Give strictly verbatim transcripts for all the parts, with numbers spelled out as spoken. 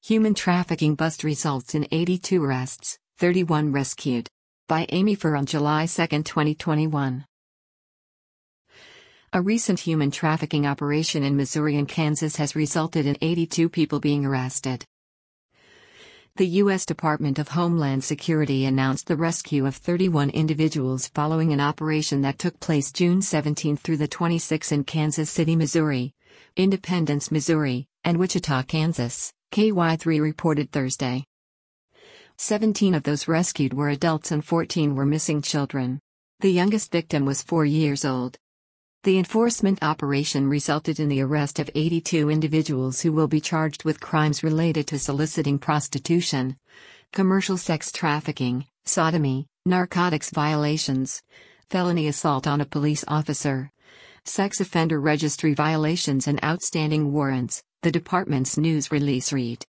Human trafficking bust results in eighty-two arrests, thirty-one rescued. By Amy Furr on July second, twenty twenty-one. A recent human trafficking operation in Missouri and Kansas has resulted in eighty-two people being arrested. The U S Department of Homeland Security announced the rescue of thirty-one individuals following an operation that took place June seventeenth through the twenty-sixth in Kansas City, Missouri, Independence, Missouri, and Wichita, Kansas, K Y three reported Thursday. seventeen of those rescued were adults and fourteen were missing children. The youngest victim was four years old. The enforcement operation resulted in the arrest of eighty-two individuals who will be charged with crimes related to soliciting prostitution, commercial sex trafficking, sodomy, narcotics violations, felony assault on a police officer, sex offender registry violations and outstanding warrants, the department's news release read.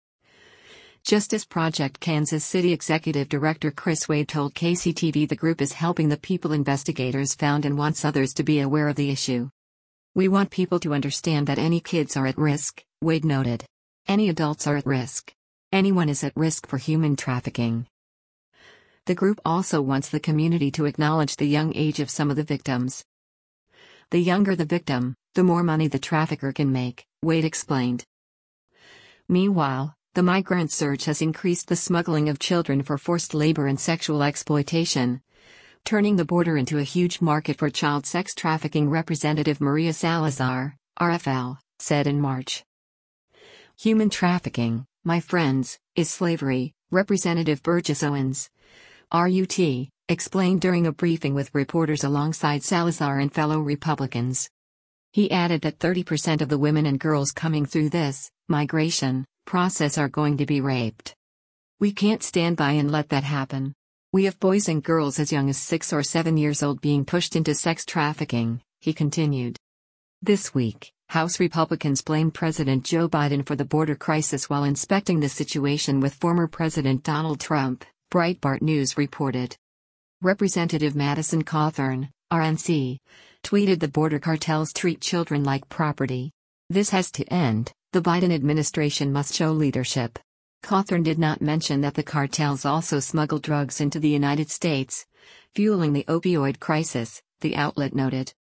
Justice Project Kansas City Executive Director Chris Wade told K C T V the group is helping the people investigators found and wants others to be aware of the issue. "We want people to understand that any kids are at risk," Wade noted. "Any adults are at risk. Anyone is at risk for human trafficking." The group also wants the community to acknowledge the young age of some of the victims. "The younger the victim, the more money the trafficker can make," Wade explained. Meanwhile, the migrant surge has increased the smuggling of children for forced labor and sexual exploitation, turning the border into a huge market for child sex trafficking. Representative Maria Salazar, R F L, said in March. "Human trafficking, my friends, is slavery," Representative Burgess Owens, R U T, explained during a briefing with reporters alongside Salazar and fellow Republicans. He added that thirty percent of the women and girls coming through this migration process are going to be raped. "We can't stand by and let that happen. We have boys and girls as young as six or seven years old being pushed into sex trafficking," he continued. This week, House Republicans blamed President Joe Biden for the border crisis while inspecting the situation with former President Donald Trump, Breitbart News reported. Representative Madison Cawthorn, R N C, tweeted the border cartels treat children like property. "This has to end. The Biden administration must show leadership." Cawthorn did not mention that the cartels also smuggle drugs into the United States, fueling the opioid crisis, the outlet noted.